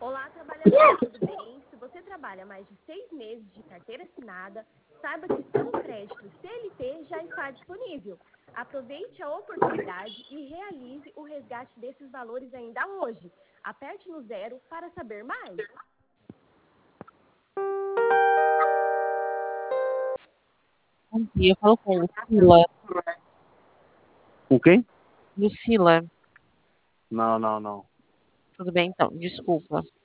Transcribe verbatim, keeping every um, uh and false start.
Olá, trabalhador, tudo bem? Se você trabalha mais de seis meses de carteira assinada, saiba que o seu crédito C L T já está disponível. Aproveite a oportunidade e realize o resgate desses valores ainda hoje. Aperte no zero para saber mais. Bom dia, eu falo com Lucila. Com quem? Lucila, Não, não, não. tudo bem então? Desculpa.